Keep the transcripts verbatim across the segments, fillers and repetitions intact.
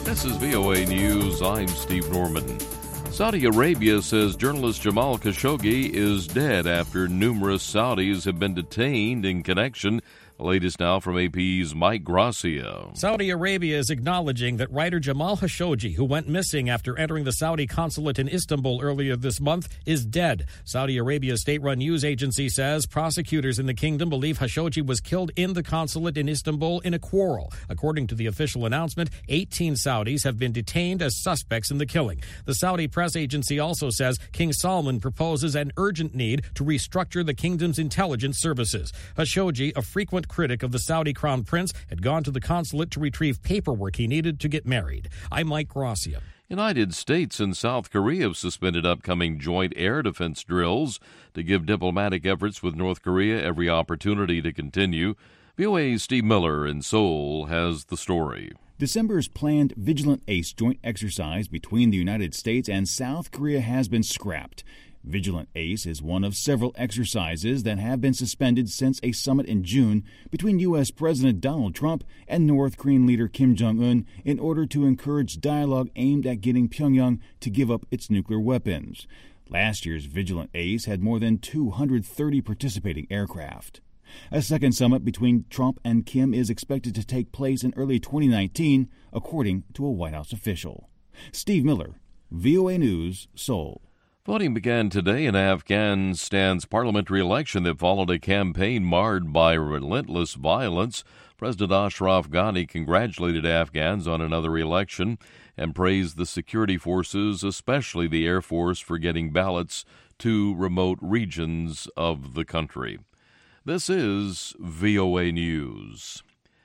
This is V O A News. I'm Steve Norman. Saudi Arabia says journalist Jamal Khashoggi is dead after numerous Saudis have been detained in connection. The latest now from A P's Mike Gracia. Saudi Arabia is acknowledging that writer Jamal Khashoggi, who went missing after entering the Saudi consulate in Istanbul earlier this month, is dead. Saudi Arabia's state-run news agency says prosecutors in the kingdom believe Khashoggi was killed in the consulate in Istanbul in a quarrel. According to the official announcement, eighteen Saudis have been detained as suspects in the killing. The Saudi press agency also says King Salman proposes an urgent need to restructure the kingdom's intelligence services. Khashoggi, a frequent critic of the Saudi crown prince, had gone to the consulate to retrieve paperwork he needed to get married. I'm Mike Gracia. United States and South Korea have suspended upcoming joint air defense drills to give diplomatic efforts with North Korea every opportunity to continue. V O A's Steve Miller in Seoul has the story. December's planned Vigilant Ace joint exercise between the United States and South Korea has been scrapped. Vigilant Ace is one of several exercises that have been suspended since a summit in June between U S. President Donald Trump and North Korean leader Kim Jong-un in order to encourage dialogue aimed at getting Pyongyang to give up its nuclear weapons. Last year's Vigilant Ace had more than two hundred thirty participating aircraft. A second summit between Trump and Kim is expected to take place in early twenty nineteen, according to a White House official. Steve Miller, V O A News, Seoul. Voting began today in Afghanistan's parliamentary election that followed a campaign marred by relentless violence. President Ashraf Ghani congratulated Afghans on another election and praised the security forces, especially the Air Force, for getting ballots to remote regions of the country. This is V O A News.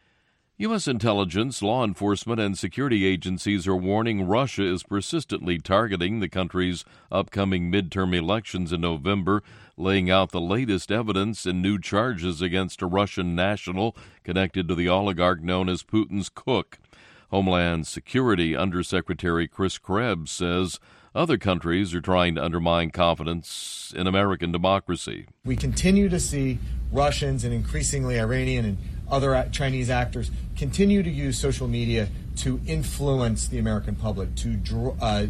U S intelligence, law enforcement, and security agencies are warning Russia is persistently targeting the country's upcoming midterm elections in November, laying out the latest evidence and new charges against a Russian national connected to the oligarch known as Putin's cook. Homeland Security Undersecretary Chris Krebs says other countries are trying to undermine confidence in American democracy. We continue to see Russians and increasingly Iranian and other Chinese actors continue to use social media to influence the American public, to draw, uh,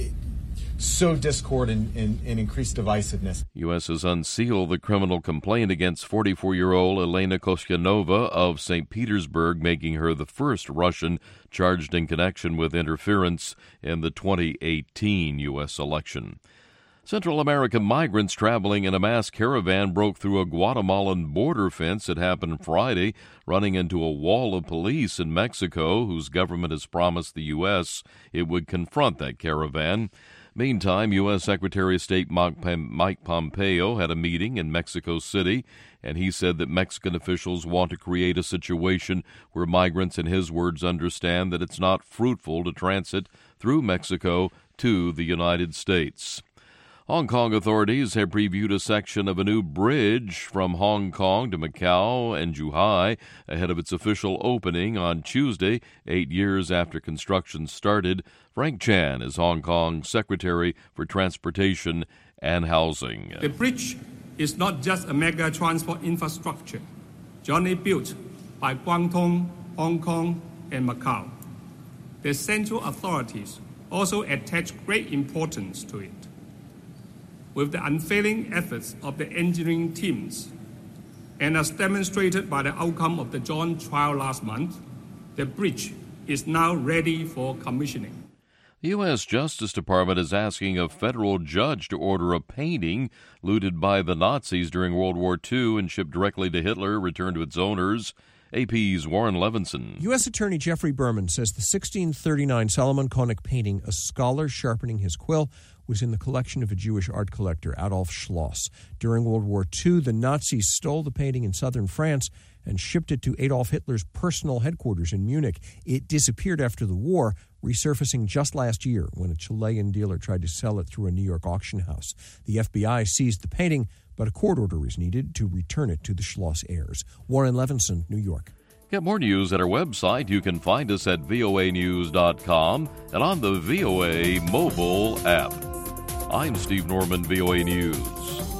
sow discord and, and, and increase divisiveness. U S has unsealed the criminal complaint against forty-four-year-old Elena Kostianova of Saint Petersburg, making her the first Russian charged in connection with interference in the twenty eighteen U S election. Central American migrants traveling in a mass caravan broke through a Guatemalan border fence. It happened Friday, running into a wall of police in Mexico, whose government has promised the U S it would confront that caravan. Meantime, U S. Secretary of State Mike Pompeo had a meeting in Mexico City, and he said that Mexican officials want to create a situation where migrants, in his words, understand that it's not fruitful to transit through Mexico to the United States. Hong Kong authorities have previewed a section of a new bridge from Hong Kong to Macau and Zhuhai ahead of its official opening on Tuesday, eight years after construction started. Frank Chan is Hong Kong's Secretary for Transportation and Housing. The bridge is not just a mega transport infrastructure, jointly built by Guangdong, Hong Kong, and Macau. The central authorities also attach great importance to it. With the unfailing efforts of the engineering teams, and as demonstrated by the outcome of the joint trial last month, the bridge is now ready for commissioning. The U S. Justice Department is asking a federal judge to order a painting looted by the Nazis during World War Two and shipped directly to Hitler return to its owners. A P's Warren Levinson. U S. Attorney Jeffrey Berman says the sixteen thirty-nine Solomon Koenig painting, A Scholar Sharpening His Quill, was in the collection of a Jewish art collector, Adolf Schloss. During World War Two, the Nazis stole the painting in southern France and shipped it to Adolf Hitler's personal headquarters in Munich. It disappeared after the war, resurfacing just last year when a Chilean dealer tried to sell it through a New York auction house. The F B I seized the painting, but a court order is needed to return it to the Schloss heirs. Warren Levinson, New York. Get more news at our website. You can find us at V O A news dot com and on the V O A mobile app. I'm Steve Norman, V O A News.